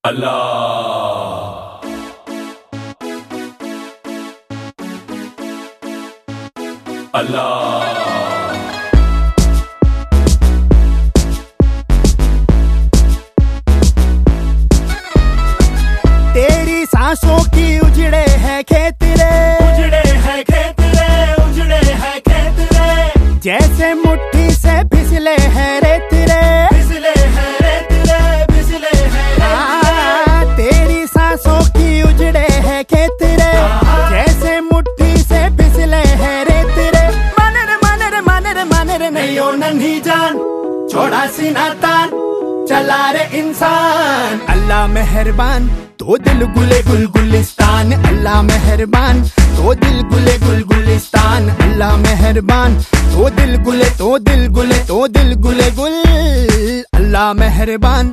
अल्लाह अल्लाह तेरी सांसों की उजड़े है खेत रे, उजड़े है खेत रे, उजड़े है खेत रे। जैसे मुट्ठी से फिसले है रेत रे, फिसले है रेत रे, फिसले है रेत रे। तेरी सांसों की उजड़े है खेत रे, जैसे मुट्ठी से फिसले है रेत रे। मानर मानर मानर मानर नहीं ओ नन्ही जान, छोड़ा सीना तान, चला रे इंसान। अल्लाह मेहरबान तो दिल गुले गुल गुलिस्तान, अल्लाह मेहरबान तो दिल गुले गुल गुलिस्तान। अल्लाह मेहरबान तो दिल गुले तो दिल गुले तो दिल गुले गुल, अल्लाह मेहरबान।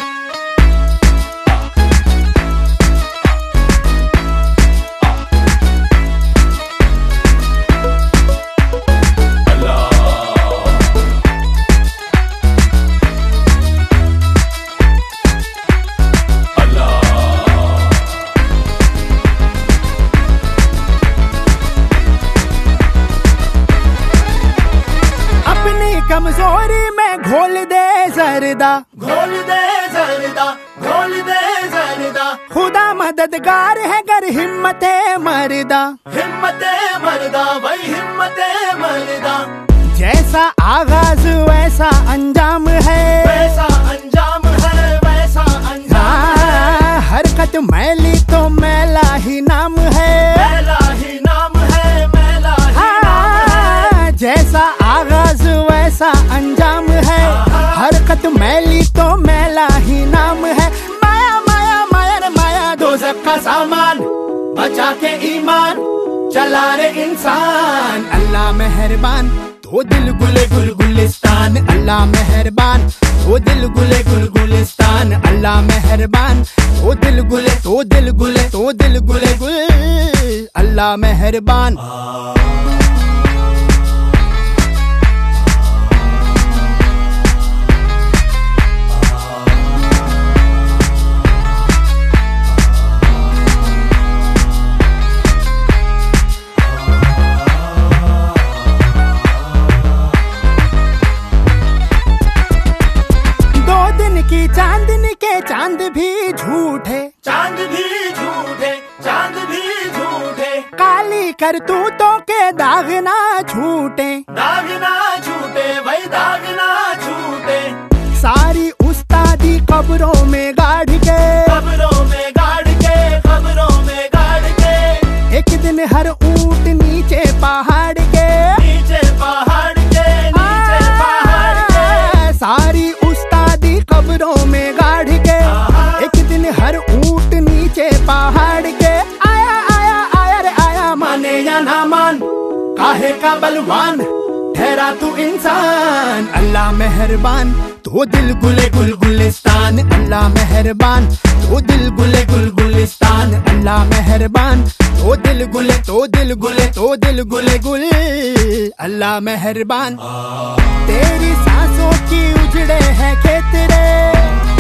कमजोरी में घोल दे जरदा, घोल दे जरदा, घोल दे जरदा। खुदा मददगार है गर हिम्मते मरदा, हिम्मते मरदा, वही हिम्मते मरदा। जैसा आगाज वैसा अंजाम है, वैसा अंजाम है, वैसा अंजाम है। हरकत मैली तो मैला ही नाम है, मैला ही नाम है, मैला ही नाम है। जैसा आगाज वैसा अंजाम है, हरकत मैली तो मैला ही नाम है। माया माया माया रे माया दोज़ख का सामान, बचा के ईमान, चला रे इंसान। अल्लाह मेहरबान तो दिल गुले गुल गुलिस्तान, अल्लाह मेहरबान तो दिल गुले गुल गुलिस्तान। अल्लाह मेहरबान तो दिल गुले तो दिल गुले तो दिल गुले गुल, अल्लाह मेहरबान। की चांदनी के चांद भी झूठे, चांद भी झूठे, चांद भी झूठे। काली करतूतों के दाग ना छूटे, दाग ना छूटे, वही दाग ना छूटे। सारी उस्तादी कब्रों में गाड़ के, कब्रों में गाड़ के, कब्रों में गाड़ के। एक दिन हर ऊंट नीचे पहाड़ के, नीचे पहाड़ के, नीचे पहाड़ के। सारी कब्रों में गाड़ के, एक दिन हर ऊंट नीचे पहाड़ के। आया आया आया रे आया, माने या ना मान, काहे का बलवान, ठहरा तू इंसान। अल्लाह मेहरबान तो दिल गुले गुल गुलिस्तान, अल्लाह मेहरबान तो दिल गुले गुल गुलिस्तान। अल्लाह मेहरबान तो दिल गुले तो दिल गुले तो दिल गुले गुल, अल्लाह मेहरबान। तेरी सांसों की उजड़े है खेत रे,